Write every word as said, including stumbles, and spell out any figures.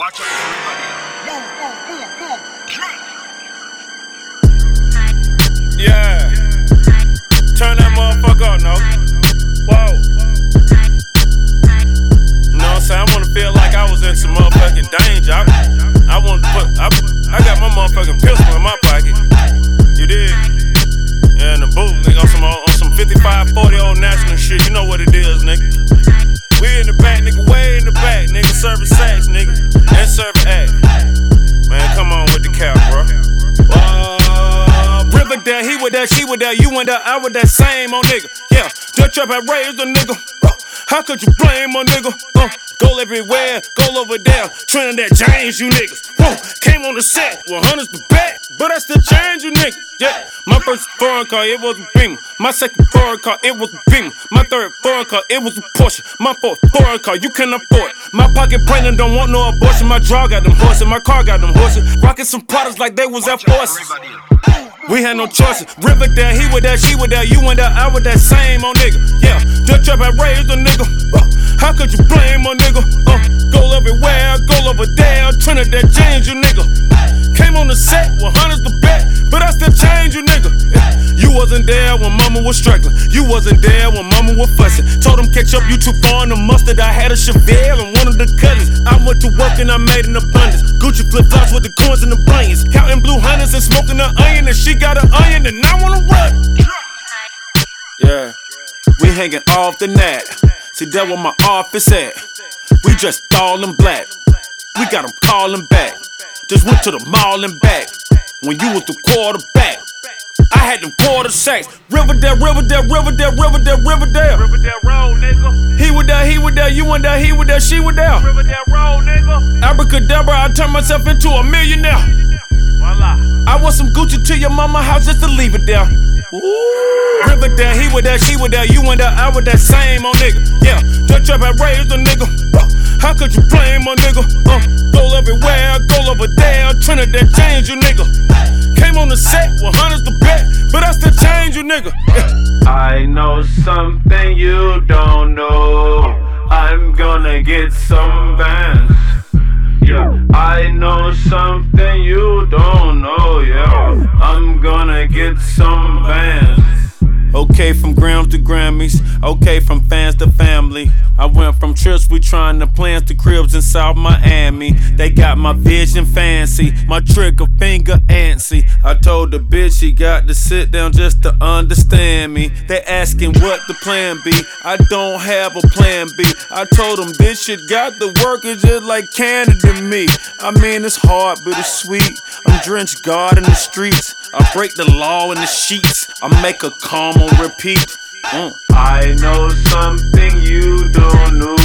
Watch out, everybody. Move, move, move, move. Yeah. Turn that motherfucker up, no. Whoa. You know what I'm saying? I wanna feel like I was in some motherfucking danger. I, I want to put, I, I got my motherfucking pistol in my pocket. You did? Yeah, in the booth, nigga, on some, on some fifty-five forty old national shit. You know what it is, nigga. We in the back, nigga, way in the back, nigga, serving sacks, nigga, and serving act. Man, come on with the cap, bro. Uh, Riverdale, he with that, she with that, you and that, I with that same old nigga. Yeah, that trap had raised a nigga. Uh, how could you blame a nigga? Uh, Goal everywhere, goal over there. Trinidad James, you niggas. Whoa, came on the set, with hundreds to back, but I still change you niggas. Yeah, my first foreign car, it was a Beamer. My second foreign car, it was a Beamer. My third foreign car, it was a Porsche. My fourth foreign car, you can't afford. My pocket pregnant, don't want no abortion. My draw got them horses, my car got them horses. Rocking some products like they was Air Forces. We had no choices. Riverdale, he with that, she with that, you and that, I with that same old nigga. Yeah, the trap had raised a nigga. Uh, how could you blame a nigga? Uh, goal everywhere, goal over there. Trinidad James, you nigga. Came on the set with hundreds to bet, but I still change you nigga. Yeah. You wasn't there when mama was struggling. You wasn't there when mama was fussing. Told him catch up, you too far in the mustard. I had a Chevelle and one of the cousins. I went to work and I made an abundance. Gucci flip-flops with the coins and the blankets. Counting blue hundreds and smoking the onion. And she got an onion and I wanna run. Yeah, we hanging off the net. See, that where my office at. We dressed all in black. We got them calling back. Just went to the mall and back. When you was the quarterback, I had them quarter sacks. Riverdale, Riverdale, Riverdale, Riverdale, Riverdale. Riverdale Road, nigga. He with that, he with that, you with that, he with that, she with that. Riverdale Road, nigga. Abracadabra, I turned myself into a millionaire. Voila. I want some Gucci to your mama house just to leave it there. Ooh. Riverdale, he with that, she with that, you with that, I with that same old nigga. Yeah, that trap had raised a nigga. Uh, how could you blame a nigga? Uh, goal everywhere, goal over there. Trinidad James, you nigga. Came on the set with hundreds to bet, but I still change you nigga. Yeah. I know something you don't know. I'm gonna get some bands. Yeah, I know something you don't know, yeah. I'm gonna get some bands. Okay, from grams to Grammys. Okay, from fans to family. I went from trips we trying to plans to cribs in South Miami. They got my vision fancy, my trigger finger antsy. I told the bitch she got to sit down just to understand me. They asking what the plan be. I don't have a plan B. I told them this shit got the workers just like Canada to me. I mean it's hard but it's sweet. I'm drenched God in the streets. I break the law in the sheets. I make a calm on repeat. Mm. I know something you don't know.